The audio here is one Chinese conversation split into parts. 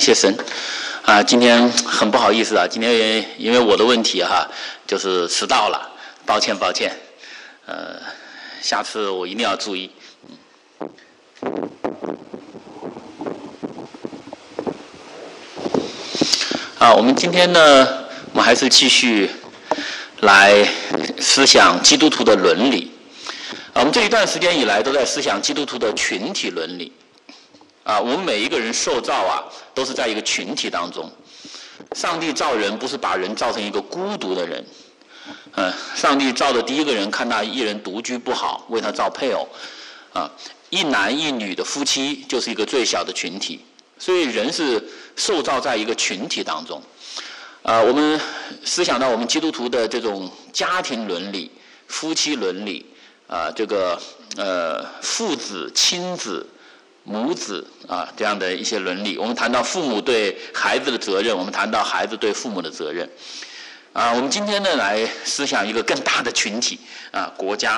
谢神啊！今天很不好意思啊，今天因为我的问题就是迟到了，抱歉。下次我一定要注意。我们今天呢，我们还是继续来思想基督徒的伦理。我们这一段时间以来都在思想基督徒的群体伦理。我们每一个人受造都是在一个群体当中。上帝造人不是把人造成一个孤独的人。上帝造的第一个人看他一人独居不好，为他造配偶。一男一女的夫妻就是一个最小的群体。所以人是受造在一个群体当中。我们思想到我们基督徒的这种家庭伦理、夫妻伦理，父子、亲子、母子这样的一些伦理。我们谈到父母对孩子的责任，我们谈到孩子对父母的责任。我们今天呢来思想一个更大的群体国家。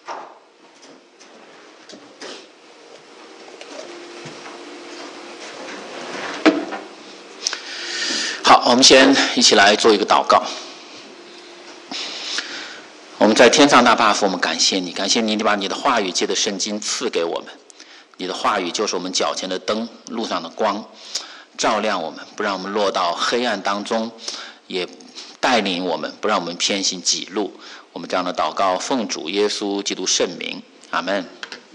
好，我们先一起来做一个祷告。我们在天上大爸父，我们感谢你，感谢你把你的话语借着圣经赐给我们。你的话语就是我们脚前的灯，路上的光，照亮我们，不让我们落到黑暗当中，也带领我们，不让我们偏行己路。我们这样的祷告奉主耶稣基督圣名，阿们。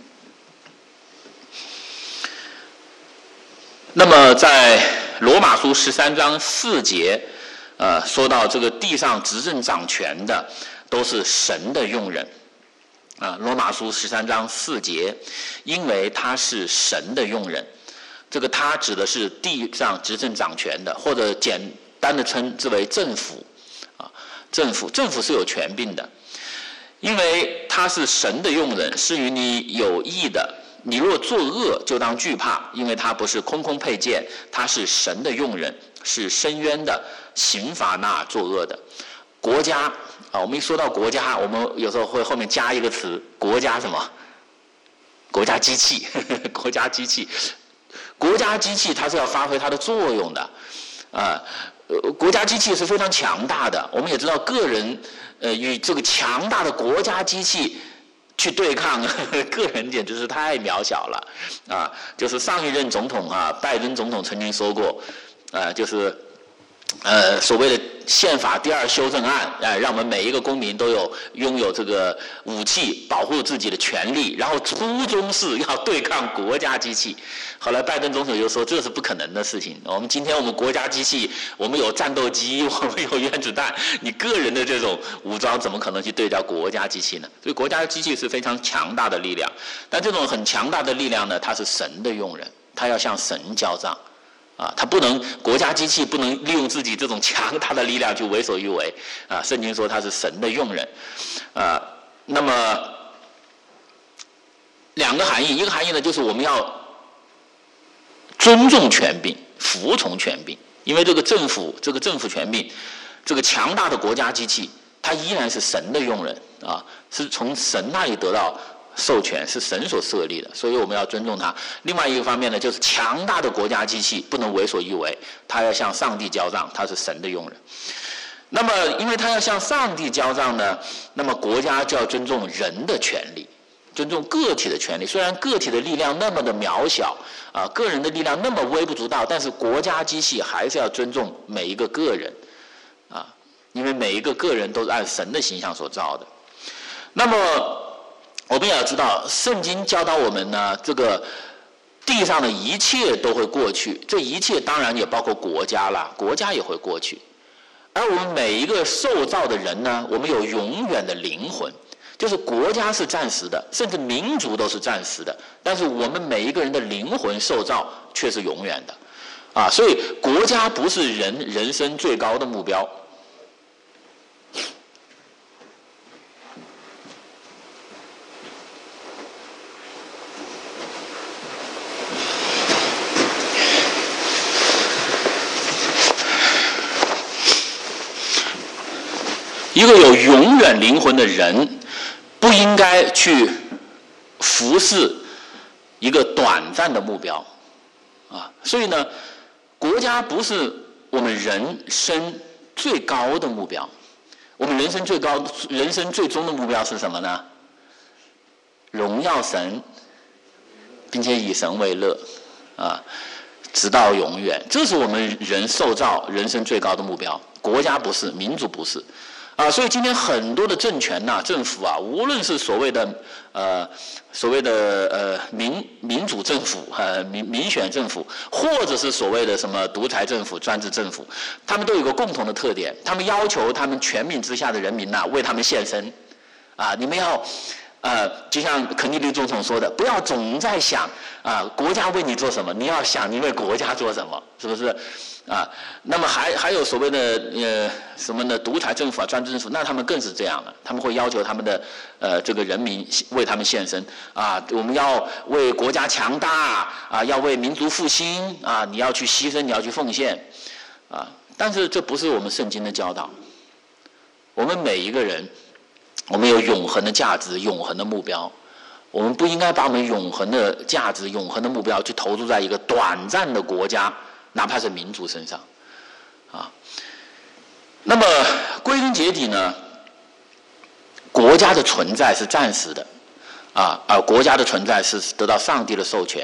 那么在罗马书13章4节，说到这个地上执政掌权的都是神的用人。罗马书13章4节，因为他是神的用人。这个他指的是地上执政掌权的，或者简单的称之为政府。政府是有权柄的，因为他是神的用人，是与你有益的。你若作恶，就当惧怕，因为他不是空空佩剑，他是神的用人，是伸冤的，刑罚那作恶的。国家我们一说到国家，我们有时候会后面加一个词，国家什么？国家机器，国家机器，国家机器它是要发挥它的作用的。国家机器是非常强大的，我们也知道个人与这个强大的国家机器去对抗，个人简直是太渺小了。就是上一任总统拜登总统曾经说过，就是所谓的宪法第2修正案，让我们每一个公民都拥有这个武器保护自己的权利，然后初衷是要对抗国家机器。后来拜登总统就说这是不可能的事情。今天我们国家机器，我们有战斗机，我们有原子弹，你个人的这种武装怎么可能去对照国家机器呢？所以国家机器是非常强大的力量，但这种很强大的力量呢，它是神的用人，它要向神交账。它不能，国家机器不能利用自己这种强大的力量去为所欲为。圣经说它是神的用人。那么两个含义，一个含义呢就是我们要尊重权柄，服从权柄，因为这个政府权柄，这个强大的国家机器，它依然是神的用人是从神那里得到授权，是神所设立的，所以我们要尊重它。另外一个方面呢，就是强大的国家机器不能为所欲为，它要向上帝交账，它是神的用人。那么因为它要向上帝交账呢，那么国家就要尊重人的权利，尊重个体的权利。虽然个体的力量那么的渺小个人的力量那么微不足道，但是国家机器还是要尊重每一个个人因为每一个个人都是按神的形象所造的。那么我们也要知道，圣经教导我们呢，这个地上的一切都会过去，这一切当然也包括国家啦，国家也会过去。而我们每一个受造的人呢，我们有永远的灵魂，就是国家是暂时的，甚至民族都是暂时的，但是我们每一个人的灵魂受造却是永远的所以国家不是人生最高的目标。一个有永远灵魂的人，不应该去服侍一个短暂的目标所以呢， 国家不是我们人生最高的目标，我们人生最终的目标是什么呢？荣耀神，并且以神为乐，直到永远。这是我们人受造人生最高的目标。国家不是，民族不是，所以今天很多的政权政府无论是所谓的民主政府民选政府，或者是所谓的什么独裁政府、专制政府，他们都有一个共同的特点，他们要求他们全民之下的人民为他们献身，你们要。就像肯尼迪总统说的，不要总在想国家为你做什么，你要想你为国家做什么，是不是？那么还有所谓的什么呢？独裁政府专制政府，那他们更是这样了，他们会要求他们的这个人民为他们献身我们要为国家强大要为民族复兴你要去牺牲，你要去奉献但是这不是我们圣经的教导。我们每一个人。我们有永恒的价值，永恒的目标，我们不应该把我们永恒的价值、永恒的目标去投注在一个短暂的国家，哪怕是民族身上，那么归根结底呢，国家的存在是暂时的，而国家的存在是得到上帝的授权，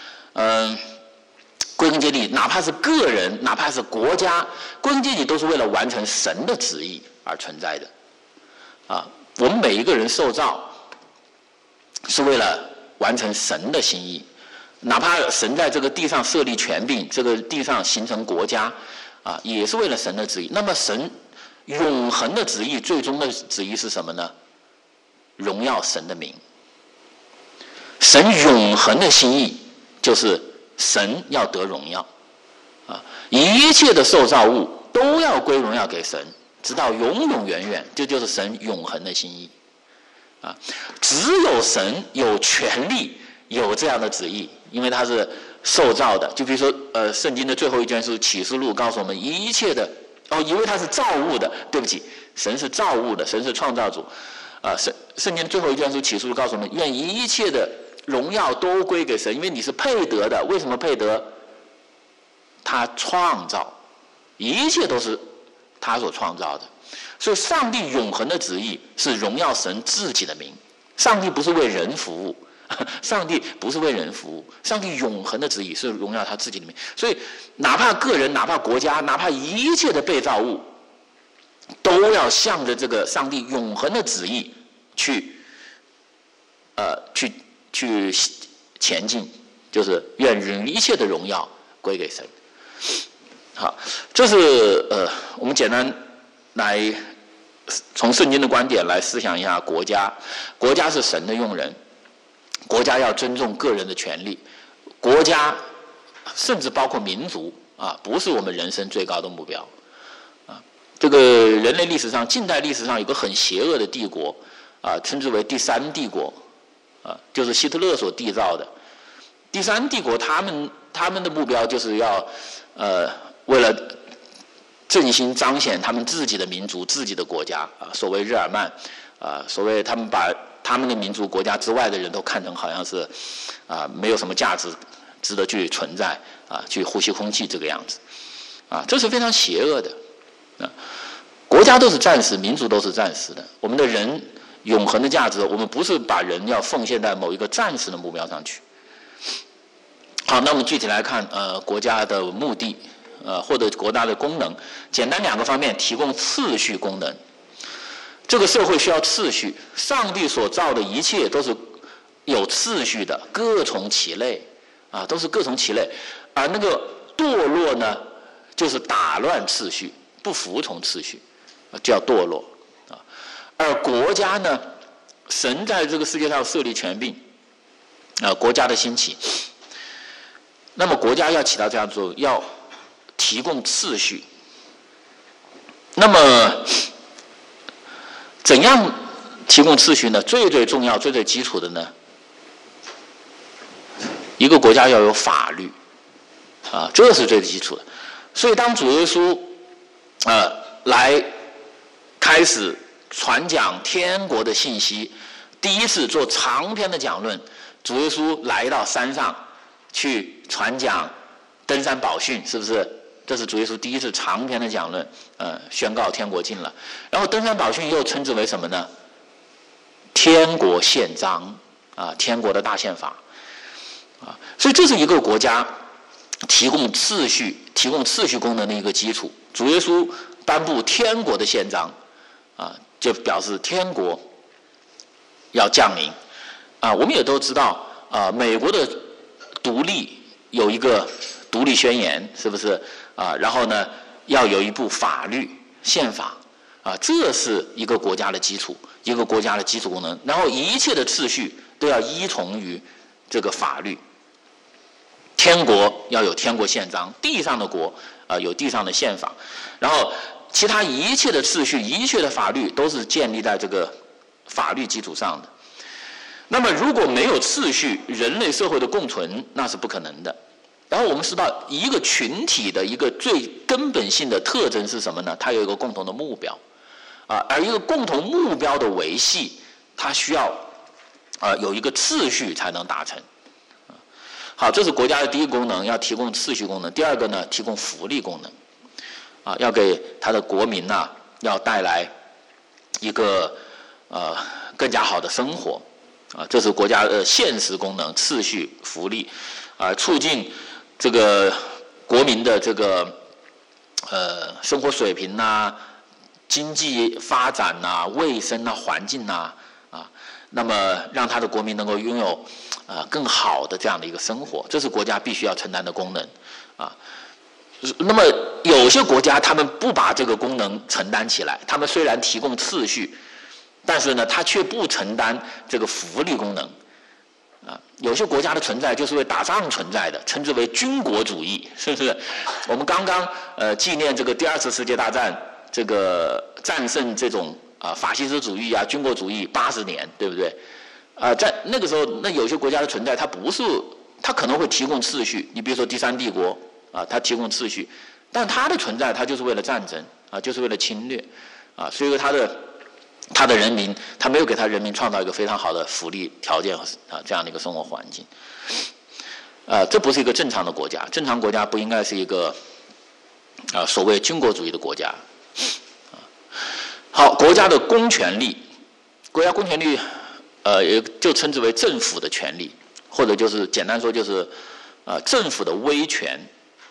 归根结底，哪怕是个人，哪怕是国家，归根结底都是为了完成神的旨意而存在的，我们每一个人受造是为了完成神的心意，哪怕神在这个地上设立权柄，这个地上形成国家也是为了神的旨意。那么神永恒的旨意，最终的旨意是什么呢？荣耀神的名。神永恒的心意就是神要得荣耀一切的受造物都要归荣耀给神，直到永永远远，这就是神永恒的心意只有神有权利有这样的旨意，因为他是受造的。就比如说圣经的最后一卷书启示录告诉我们，一切的因为他是造物的，对不起，神是造物的，神是创造主圣经的最后一卷书启示录告诉我们，愿一切的荣耀都归给神，因为你是配得的。为什么配得？他创造，一切都是他所创造的。所以上帝永恒的旨意是荣耀神自己的名。上帝不是为人服务，上帝不是为人服务，上帝永恒的旨意是荣耀他自己的名。所以哪怕个人，哪怕国家，哪怕一切的被造物，都要向着这个上帝永恒的旨意去前进，就是愿一切的荣耀归给神。好，这是我们简单来从圣经的观点来思想一下国家。国家是神的用人，国家要尊重个人的权利，国家甚至包括民族不是我们人生最高的目标这个人类历史上，近代历史上有个很邪恶的帝国称之为第三帝国就是希特勒所缔造的。第三帝国他们的目标就是要为了振兴彰显他们自己的民族、自己的国家所谓日耳曼所谓他们把他们的民族国家之外的人都看成好像是没有什么价值值得去存在去呼吸空气这个样子这是非常邪恶的国家都是暂时，民族都是暂时的，我们的人永恒的价值，我们不是把人要奉献在某一个暂时的目标上去。好，那我们具体来看国家的目的或者国家的功能，简单两个方面，提供次序功能。这个社会需要次序，上帝所造的一切都是有次序的，各从其类都是各从其类，而那个堕落呢，就是打乱次序，不服从次序就要堕落而国家呢，神在这个世界上设立权柄国家的兴起，那么国家要起到这样作用，要提供次序。那么怎样提供次序呢？最重要、最基础的呢，一个国家要有法律这是最基础的。所以当主耶稣来开始传讲天国的信息，第一次做长篇的讲论，主耶稣来到山上去传讲登山宝训，是不是？这是主耶稣第一次长篇的讲论，宣告天国近了。然后登山宝训又称之为什么呢？天国宪章啊，天国的大宪法啊。所以这是一个国家提供秩序功能的一个基础。主耶稣颁布天国的宪章啊，就表示天国要降临啊。我们也都知道啊，美国的独立有一个独立宣言，是不是啊？然后呢，要有一部法律宪法啊，这是一个国家的基础，一个国家的基础功能。然后一切的秩序都要依从于这个法律。天国要有天国宪章，地上的国有地上的宪法，然后其他一切的秩序、一切的法律都是建立在这个法律基础上的。那么如果没有秩序，人类社会的共存那是不可能的。然后我们知道一个群体的一个最根本性的特征是什么呢？它有一个共同的目标而一个共同目标的维系，它需要有一个秩序才能达成。好，这是国家的第一个功能，要提供秩序功能。第二个呢，提供福利功能要给他的国民要带来一个更加好的生活这是国家的现实功能，秩序、福利促进这个国民的这个生活水平经济发展卫生环境那么让他的国民能够拥有更好的这样的一个生活，这是国家必须要承担的功能那么有些国家他们不把这个功能承担起来，他们虽然提供秩序，但是呢，他却不承担这个福利功能有些国家的存在就是为打仗存在的，称之为军国主义，是不是？我们刚刚纪念这个第二次世界大战，这个战胜这种法西斯主义军国主义80年，对不对？在那个时候，那有些国家的存在，它可能会提供秩序。你比如说第三帝国它提供秩序，但它的存在，它就是为了战争就是为了侵略所以他的人民，他没有给他人民创造一个非常好的福利条件这样的一个生活环境这不是一个正常的国家，正常国家不应该是一个所谓军国主义的国家好，国家的公权力，国家公权力也就称之为政府的权力，或者就是简单说就是政府的威权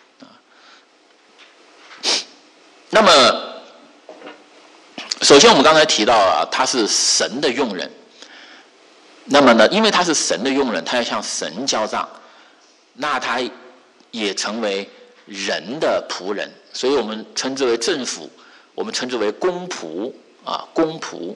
那么首先我们刚才提到他是神的用人，那么呢，因为他是神的用人，他要向神交账，那他也成为人的仆人，所以我们称之为政府，我们称之为公仆公仆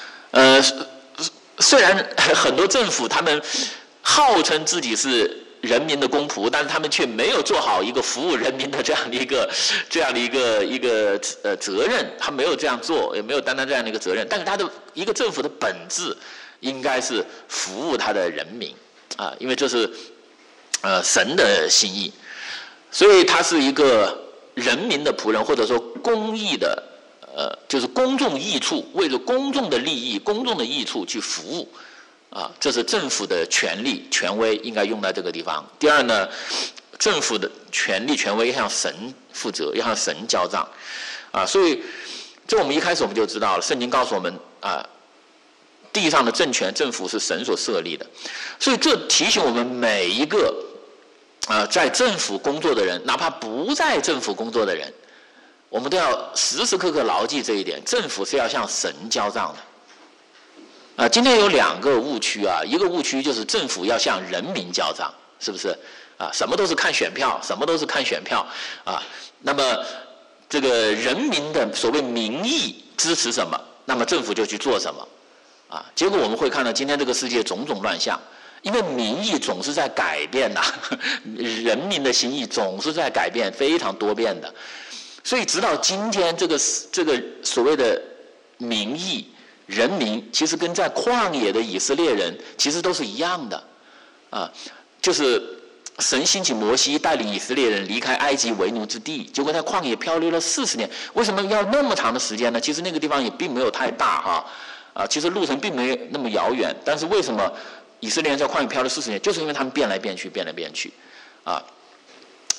虽然很多政府他们号称自己是人民的公仆，但是他们却没有做好一个服务人民的这样的一个责任，他没有这样做，也没有担当这样的一个责任。但是他的一个政府的本质应该是服务他的人民因为这是神的心意，所以他是一个人民的仆人，或者说公益的就是公众益处，为了公众的利益、公众的益处去服务这是政府的权力、权威应该用在这个地方。第二呢，政府的权力、权威要向神负责，要向神交账所以这我们一开始我们就知道了，圣经告诉我们地上的政权、政府是神所设立的，所以这提醒我们每一个在政府工作的人，哪怕不在政府工作的人，我们都要时时刻刻牢记这一点，政府是要向神交账的。今天有2个误区一个误区就是政府要向人民交账，是不是什么都是看选票，什么都是看选票那么这个人民的所谓民意支持什么，那么政府就去做什么结果我们会看到今天这个世界种种乱象，因为民意总是在改变人民的心意总是在改变，非常多变的，所以直到今天这个所谓的民意人民其实跟在旷野的以色列人其实都是一样的就是神兴起摩西带领以色列人离开埃及为奴之地，结果在旷野漂流了40年。为什么要那么长的时间呢？其实那个地方也并没有太大其实路程并没有那么遥远，但是为什么以色列人在旷野漂流40年？就是因为他们变来变去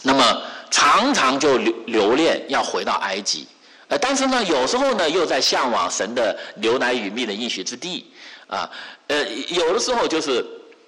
那么常常就留恋要回到埃及，但是呢，有时候呢又在向往神的流奶与蜜的应许之地，有的时候就是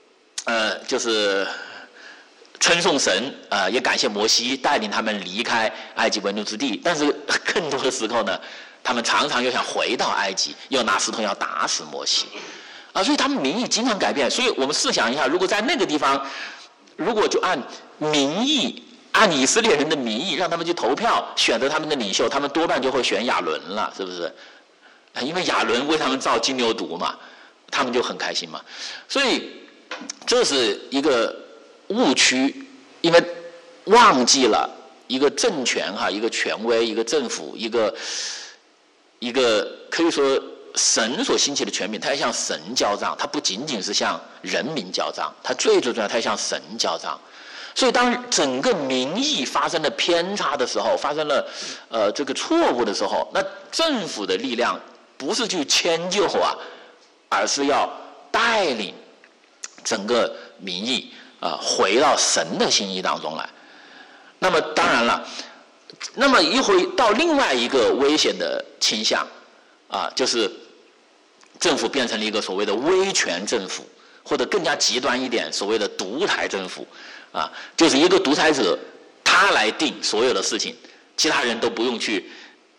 称颂神，也感谢摩西带领他们离开埃及为奴之地，但是更多的时候呢，他们常常又想回到埃及，又拿石头要打死摩西，所以他们民意经常改变。所以我们试想一下，如果在那个地方，如果就按民意。按以色列人的民意让他们去投票选择他们的领袖，他们多半就会选亚伦了，是不是？因为亚伦为他们造金牛犊嘛，他们就很开心嘛。所以这是一个误区，因为忘记了一个政权一个权威，一个政府，一个可以说神所兴起的权柄，它要向神交账，它不仅仅是向人民交账，它最重要，它要向神交账。所以，当整个民意发生了偏差的时候，发生了这个错误的时候，那政府的力量不是去迁就而是要带领整个民意回到神的心意当中来。那么当然了，那么一会到另外一个危险的倾向就是政府变成了一个所谓的威权政府，或者更加极端一点，所谓的独裁政府。就是一个独裁者，他来定所有的事情，其他人都不用去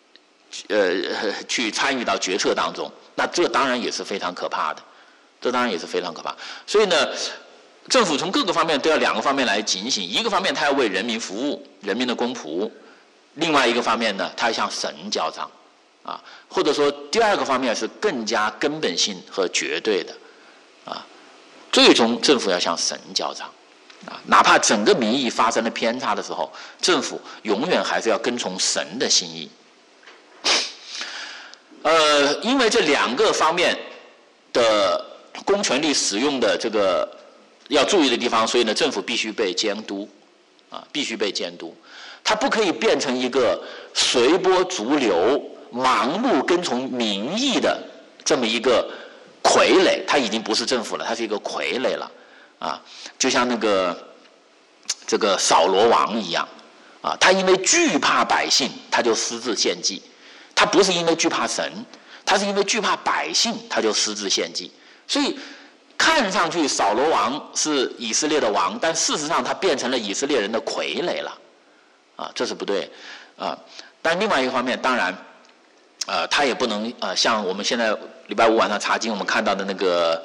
参与到决策当中。那这当然也是非常可怕的，所以呢，政府从各个方面都要两个方面来警醒：一个方面，他要为人民服务，人民的公仆；另外一个方面呢，他要向神交账，或者说第二个方面是更加根本性和绝对的，最终政府要向神交账。哪怕整个民意发生了偏差的时候，政府永远还是要跟从神的心意。因为这两个方面的公权力使用的这个要注意的地方，所以呢，政府必须被监督，必须被监督。它不可以变成一个随波逐流、盲目跟从民意的这么一个傀儡。它已经不是政府了，它是一个傀儡了。就像这个扫罗王一样，他因为惧怕百姓，他就私自献祭；他不是因为惧怕神，他是因为惧怕百姓，他就私自献祭。所以看上去扫罗王是以色列的王，但事实上他变成了以色列人的傀儡了，这是不对。但另外一个方面，当然，他也不能像我们现在礼拜五晚上查经我们看到的那个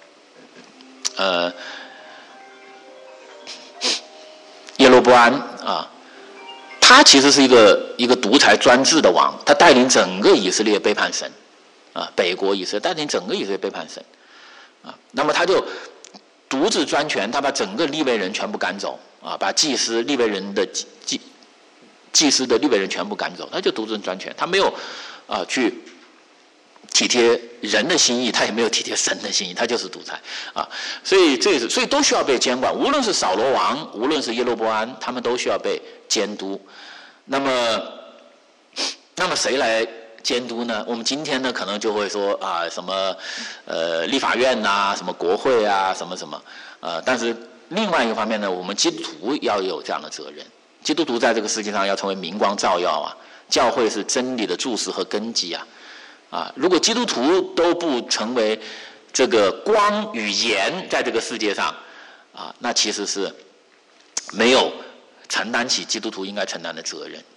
耶罗波安他其实是一个独裁专制的王，他带领整个以色列背叛神，北国以色列带领整个以色列背叛神，那么他就独自专权，他把整个利未人全部赶走，把祭司利未人的祭司的利未人全部赶走，他就独自专权，他没有去体贴人的心意，他也没有体贴神的心意，他就是独裁所以都需要被监管。无论是扫罗王，无论是耶罗波安，他们都需要被监督。那么谁来监督呢？我们今天呢，可能就会说什么立法院什么国会什么什么但是另外一个方面呢，我们基督徒要有这样的责任。基督徒在这个世界上要成为明光照耀教会是真理的柱石和根基如果基督徒都不成为这个光与盐在这个世界上那其实是没有承担起基督徒应该承担的责任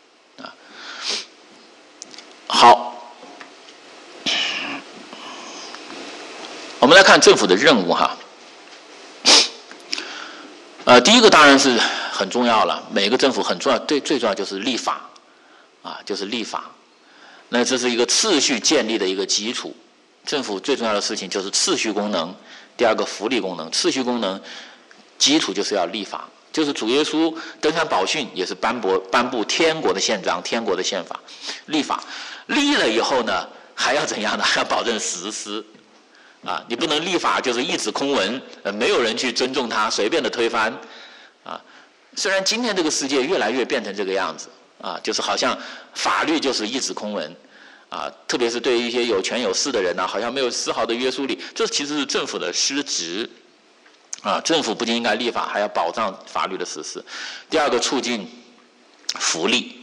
好，我们来看政府的任务第一个当然是很重要了，每个政府很重要，最重要就是立法就是立法。那这是一个次序建立的一个基础。政府最重要的事情就是次序功能，第二个福利功能。次序功能基础就是要立法，就是主耶稣登山宝训也是颁布天国的宪章、天国的宪法。立法立了以后呢，还要怎样呢？还要保证实施你不能立法就是一纸空文，没有人去尊重它，随便的推翻虽然今天这个世界越来越变成这个样子就是好像法律就是一纸空文特别是对于一些有权有势的人好像没有丝毫的约束力，这其实是政府的失职政府不仅应该立法，还要保障法律的实施。第二个，促进福利，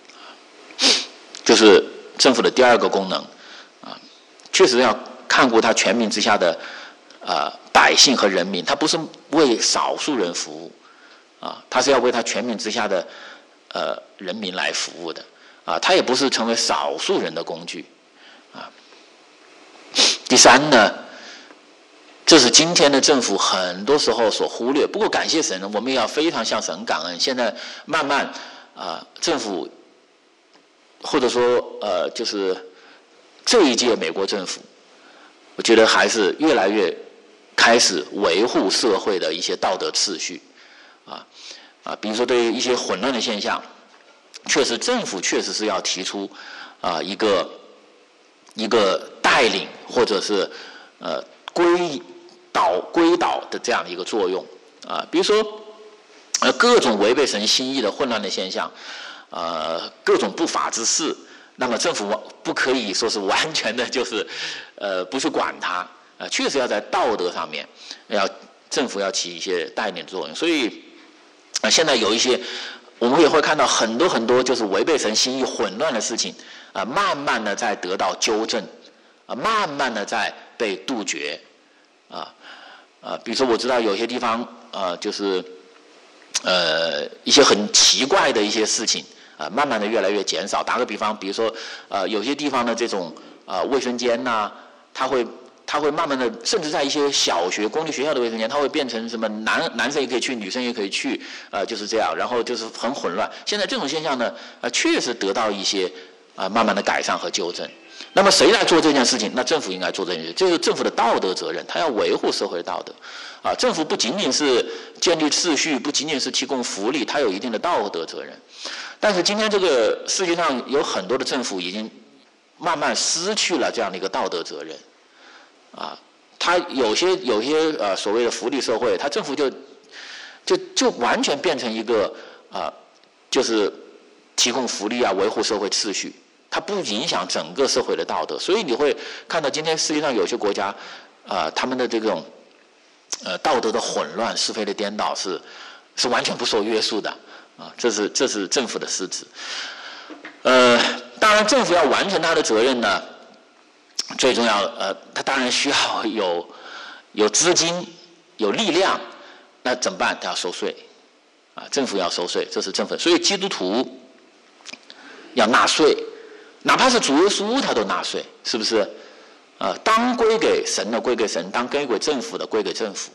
就是政府的第二个功能啊，确实要看顾他全民之下的百姓和人民，他不是为少数人服务啊，他是要为他全民之下的人民来服务的啊，他也不是成为少数人的工具啊。第三呢，这是今天的政府很多时候所忽略。不过感谢神，我们也要非常向神感恩。现在慢慢政府或者说就是这一届美国政府，我觉得还是越来越开始维护社会的一些道德秩序比如说对于一些混乱的现象，确实政府确实是要提出一个带领或者是归导的这样的一个作用比如说各种违背神心意的混乱的现象各种不法之事，那么政府不可以说是完全的就是不去管它确实要在道德上面政府要起一些带领作用。所以现在有一些我们也会看到很多就是违背神心意混乱的事情慢慢的在得到纠正慢慢的在被杜绝比如说我知道有些地方就是一些很奇怪的一些事情慢慢的越来越减少。打个比方，比如说有些地方的这种卫生间它会慢慢的，甚至在一些小学公立学校的卫生间，它会变成什么男生也可以去，女生也可以去就是这样，然后就是很混乱。现在这种现象呢确实得到一些慢慢的改善和纠正。那么谁来做这件事情？那政府应该做这件事情，这是政府的道德责任，他要维护社会道德政府不仅仅是建立秩序，不仅仅是提供福利，它有一定的道德责任。但是今天这个世界上有很多的政府已经慢慢失去了这样的一个道德责任它有些所谓的福利社会，它政府就完全变成一个就是提供福利维护社会秩序，它不影响整个社会的道德。所以你会看到今天世界上有些国家他们的这种道德的混乱、是非的颠倒是完全不受约束的这是政府的失职。当然政府要完成它的责任呢，最重要它当然需要有资金、有力量，那怎么办？它要收税政府要收税，这是政府。所以基督徒要纳税，哪怕是主耶稣他都纳税，是不是当归给神的归给神，当归给政府的归给政府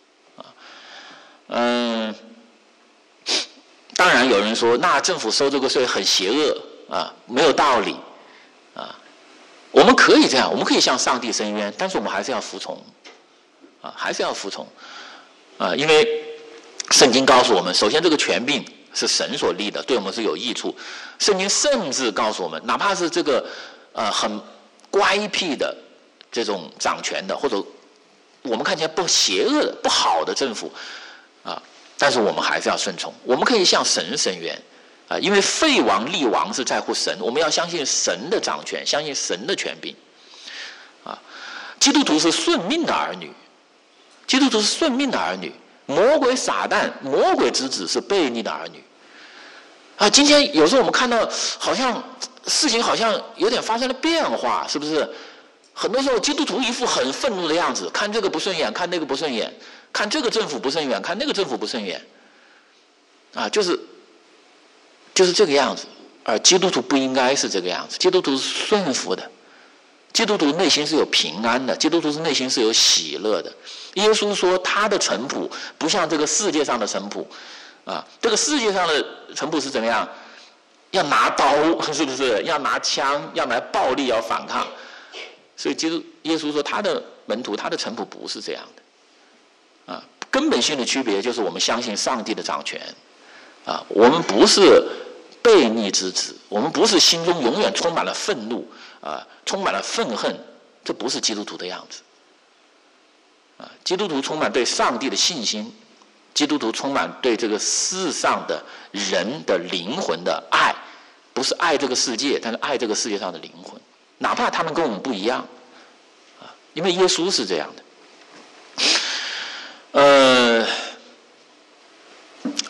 当然有人说那政府收这个税很邪恶没有道理我们可以这样，我们可以向上帝申冤，但是我们还是要服从还是要服从因为圣经告诉我们，首先这个权柄是神所立的，对我们是有益处。圣经甚至告诉我们，哪怕是这个很乖僻的这种掌权的，或者我们看起来不邪恶的不好的政府但是我们还是要顺从，我们可以向神申冤因为废王立王是在乎神，我们要相信神的掌权，相信神的权柄基督徒是顺命的儿女，基督徒是顺命的儿女，魔鬼撒旦魔鬼之子是悖逆的儿女今天有时候我们看到好像事情好像有点发生了变化，是不是？很多时候基督徒一副很愤怒的样子，看这个不顺眼，看那个不顺眼，看这个政府不顺眼，看那个政府不顺眼就是这个样子基督徒不应该是这个样子，基督徒是顺服的，基督徒内心是有平安的，基督徒是内心是有喜乐的。耶稣说他的臣仆不像这个世界上的臣仆这个世界上的臣仆是怎么样？要拿刀，是不是？要拿枪，要拿暴力，要反抗。所以耶稣说他的门徒，他的臣仆不是这样的根本性的区别就是我们相信上帝的掌权我们不是悖逆之子，我们不是心中永远充满了愤怒充满了愤恨，这不是基督徒的样子基督徒充满对上帝的信心，基督徒充满对这个世上的人的灵魂的爱，不是爱这个世界，但是爱这个世界上的灵魂，哪怕他们跟我们不一样因为耶稣是这样的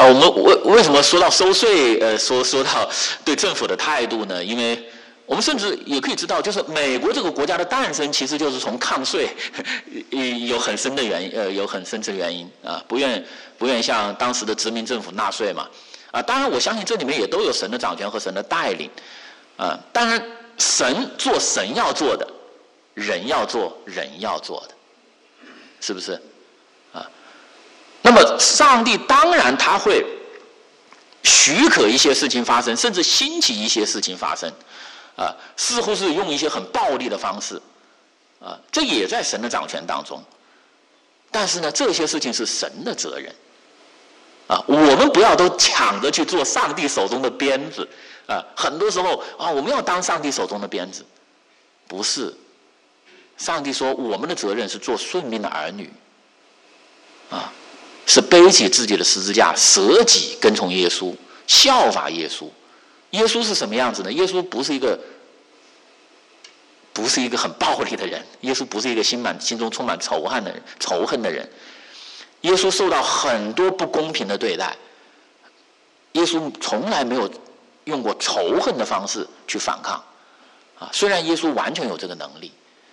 我们为什么说到收税，说到对政府的态度呢？因为我们甚至也可以知道，就是美国这个国家的诞生，其实就是从抗税有很深的原因，有很深层的原因啊，不愿向当时的殖民政府纳税嘛，啊，当然我相信这里面也都有神的掌权和神的带领，啊，当然神做神要做的，人要做人要做的，是不是？啊，那么上帝当然他会许可一些事情发生，甚至兴起一些事情发生。啊，似乎是用一些很暴力的方式，啊，这也在神的掌权当中。但是呢，这些事情是神的责任，啊，我们不要都抢着去做上帝手中的鞭子，啊，很多时候啊，我们要当上帝手中的鞭子，不是。上帝说，我们的责任是做顺命的儿女，啊，是背起自己的十字架，舍己跟从耶稣，效法耶稣。耶稣是什么样子呢？耶稣不是一个很暴力的人，耶稣不是一个心中充满仇恨的人。耶稣受到很多不公平的对待，耶稣从来没有用过仇恨的方式去反抗，啊，虽然耶稣完全有这个能力，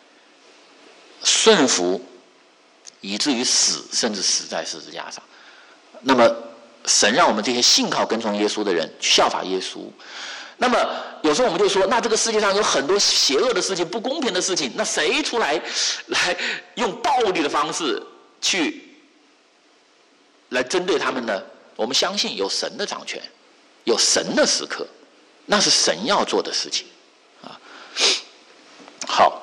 顺服以至于死，甚至死在十字架上。那么神让我们这些信靠跟从耶稣的人效法耶稣。那么有时候我们就说，那这个世界上有很多邪恶的事情、不公平的事情，那谁出来用暴力的方式来针对他们呢？我们相信有神的掌权，有神的时刻，那是神要做的事情啊。好，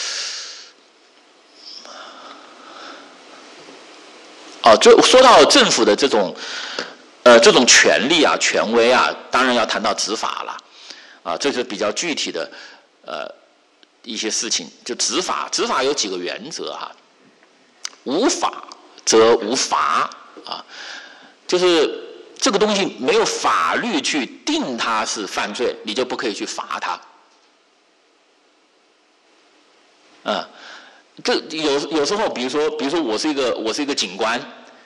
就说到政府的这种权力啊、权威啊，当然要谈到执法了，啊，这是比较具体的一些事情。就执法有几个原则哈，无法则无罚啊，就是这个东西没有法律去定它是犯罪，你就不可以去罚它。这有时候，比如说我是一个警官，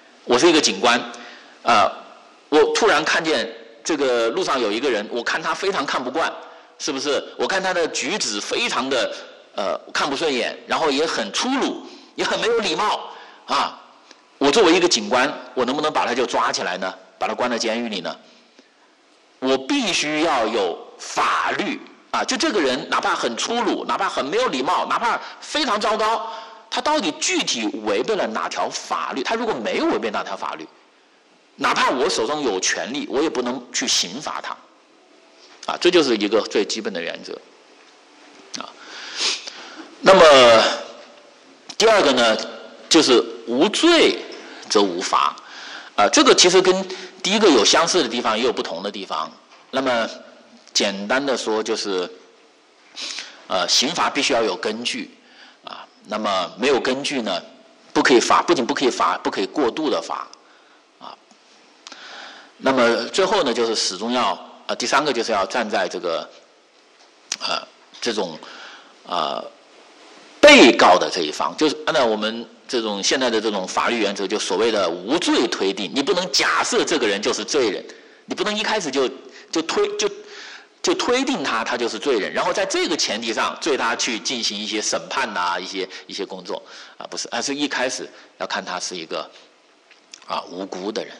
我突然看见这个路上有一个人，我看他非常看不惯，是不是？我看他的举止非常的看不顺眼，然后也很粗鲁，也很没有礼貌啊！我作为一个警官，我能不能把他就抓起来呢？把他关在监狱里呢？我必须要有法律啊！就这个人，哪怕很粗鲁，哪怕很没有礼貌，哪怕非常糟糕，他到底具体违背了哪条法律？他如果没有违背那条法律，哪怕我手中有权利，我也不能去刑罚他，啊，这就是一个最基本的原则，啊。那么第二个呢，就是无罪则无罚，啊，这个其实跟第一个有相似的地方，也有不同的地方。那么简单的说，就是刑罚必须要有根据，啊，那么没有根据呢，不可以罚，不仅不可以罚，不可以过度的罚。那么最后呢，就是始终要第三个就是要站在这个这种被告的这一方，就是按照我们这种现在的这种法律原则，就所谓的无罪推定，你不能假设这个人就是罪人，你不能一开始就推定他就是罪人，然后在这个前提上对他去进行一些审判呐、一些工作啊，不是，而是一开始要看他是一个无辜的人。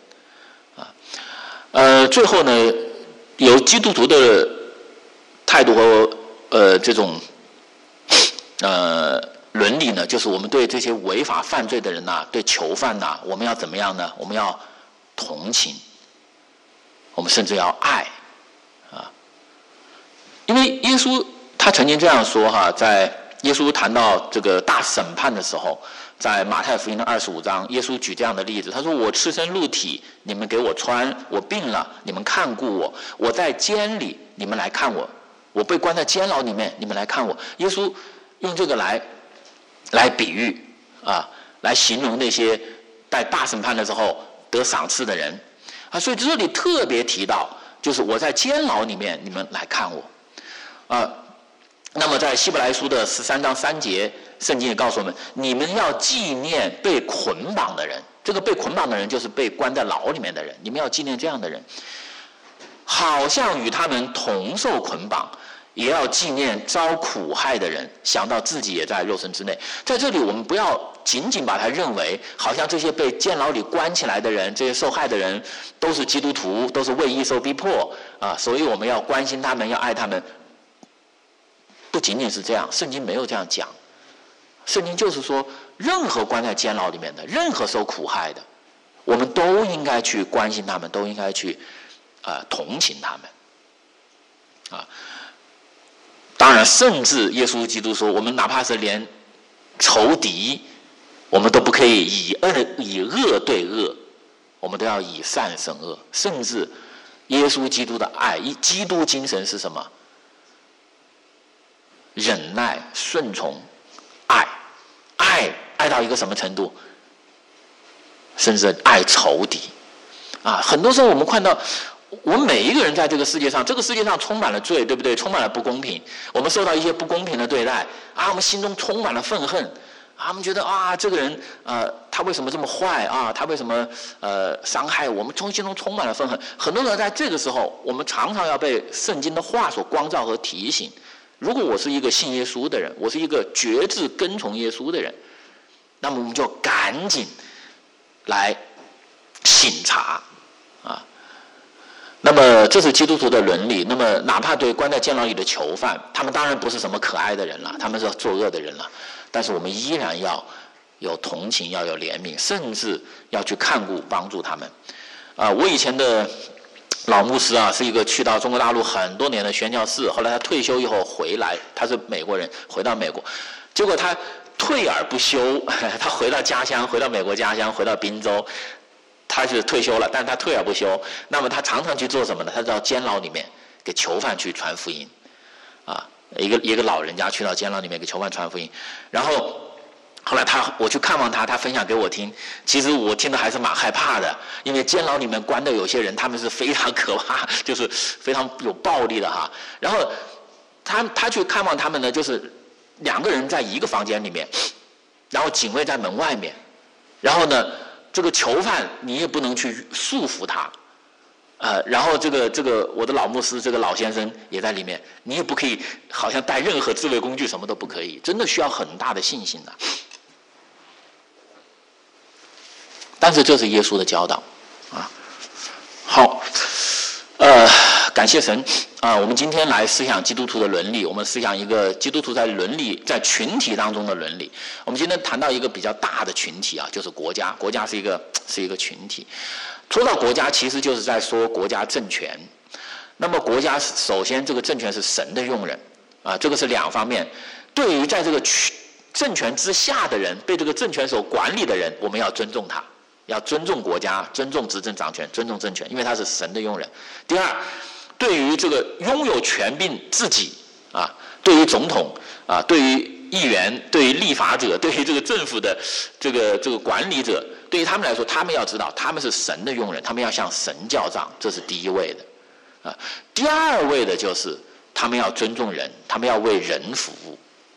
最后呢，由基督徒的态度和这种伦理呢，就是我们对这些违法犯罪的人呐，对囚犯呐，我们要怎么样呢？我们要同情，我们甚至要爱啊。因为耶稣他曾经这样说哈，在耶稣谈到这个大审判的时候，在马太福音的25章，耶稣举这样的例子，他说：“我赤身露体，你们给我穿；我病了，你们看顾我；我在监里，你们来看我；我被关在监牢里面，你们来看我。”耶稣用这个来比喻啊，来形容那些在大审判的时候得赏赐的人啊。所以这里特别提到，就是我在监牢里面，你们来看我啊。那么在希伯来书的13章3节，圣经也告诉我们，你们要纪念被捆绑的人这个被捆绑的人就是被关在牢里面的人，你们要纪念这样的人，好像与他们同受捆绑，也要纪念遭苦害的人，想到自己也在肉身之内。在这里我们不要仅仅把它认为好像这些被监牢里关起来的人，这些受害的人都是基督徒，都是为义受逼迫啊，所以我们要关心他们，要爱他们。不仅仅是这样，圣经没有这样讲。圣经就是说，任何关在监牢里面的，任何受苦害的，我们都应该去关心他们，都应该去同情他们啊。当然，甚至耶稣基督说，我们哪怕是连仇敌，我们都不可以以恶对恶，我们都要以善胜恶。甚至耶稣基督的爱，基督精神是什么？忍耐、顺从、爱到一个什么程度？甚至爱仇敌啊！很多时候我们看到，我们每一个人在这个世界上充满了罪，对不对？充满了不公平，我们受到一些不公平的对待啊，我们心中充满了愤恨啊，我们觉得啊，这个人他为什么这么坏啊？他为什么伤害我们？心中充满了愤恨。很多人在这个时候，我们常常要被圣经的话所光照和提醒。如果我是一个信耶稣的人，我是一个决志跟从耶稣的人，那么我们就赶紧来省察啊。那么这是基督徒的伦理。那么哪怕对关在监牢里的囚犯，他们当然不是什么可爱的人了，他们是作恶的人了，但是我们依然要有同情，要有怜悯，甚至要去看顾帮助他们我以前的老牧师是一个去到中国大陆很多年的宣教士，后来他退休以后回来，他是美国人，回到美国，结果他退而不休，他回到家乡，回到美国家乡，回到宾州，他是退休了，但他退而不休。那么他常常去做什么呢？他到监牢里面给囚犯去传福音一个老人家去到监牢里面给囚犯传福音，然后后来我去看望他分享给我听，其实我听的还是蛮害怕的，因为监牢里面关的有些人他们是非常可怕，就是非常有暴力的哈。然后他去看望他们呢，就是2个人在一个房间里面，然后警卫在门外面，然后呢这个囚犯你也不能去束缚他然后这个我的老牧师这个老先生也在里面，你也不可以好像带任何自卫工具，什么都不可以，真的需要很大的信心的。但是这是耶稣的教导好，感谢神我们今天来思想基督徒的伦理，我们思想一个基督徒在伦理在群体当中的伦理。我们今天谈到一个比较大的群体就是国家。国家是一个群体。说到国家，其实就是在说国家政权。那么国家首先这个政权是神的用人这个是2方面。对于在这个政权之下的人，被这个政权所管理的人，我们要尊重他，要尊重国家，尊重执政掌权，尊重政权，因为他是神的用人。第二，对于这个拥有权柄自己对于总统对于议员，对于立法者，对于这个政府的这个管理者，对于他们来说，他们要知道他们是神的用人，他们要向神交账，这是第一位的第二位的就是他们要尊重人，他们要为人服务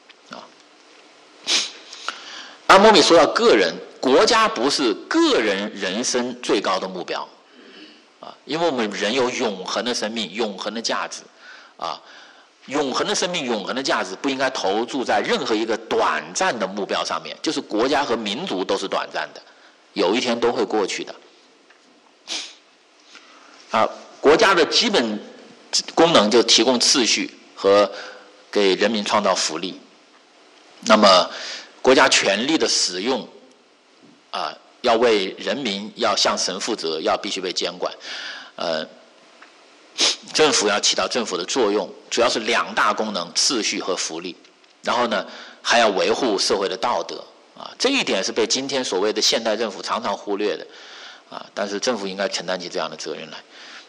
阿摩米说到个人，国家不是个人人生最高的目标因为我们人有永恒的生命，永恒的价值永恒的生命，永恒的价值不应该投注在任何一个短暂的目标上面，就是国家和民族都是短暂的，有一天都会过去的国家的基本功能就提供秩序和给人民创造福利。那么国家权力的使用要为人民，要向神负责，要必须被监管政府要起到政府的作用，主要是2大功能，秩序和福利。然后呢还要维护社会的道德这一点是被今天所谓的现代政府常常忽略的但是政府应该承担起这样的责任来。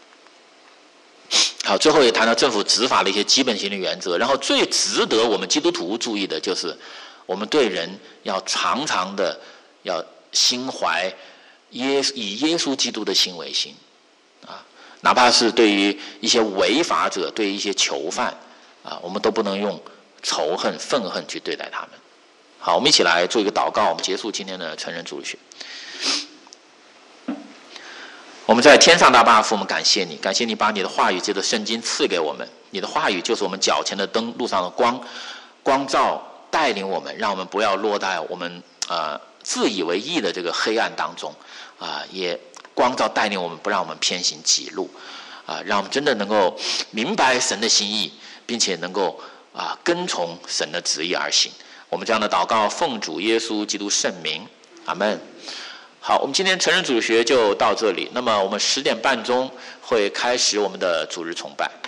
好，最后也谈到政府执法的一些基本性的原则。然后最值得我们基督徒注意的就是我们对人要常常的要心怀以耶稣基督的心为心哪怕是对于一些违法者，对于一些囚犯我们都不能用仇恨愤恨去对待他们。好，我们一起来做一个祷告，我们结束今天的成人主日学。 我们在天上的阿爸父，我们感谢你，感谢你把你的话语借着圣经赐给我们，你的话语就是我们脚前的灯，路上的光，光照带领我们，让我们不要落在我们自以为义的这个黑暗当中，也光照带领我们，不让我们偏行己路，让我们真的能够明白神的心意，并且能够跟从神的旨意而行。我们这样的祷告，奉主耶稣基督圣名，阿们。好，我们今天成人主学就到这里。那么我们10点半钟会开始我们的主日崇拜。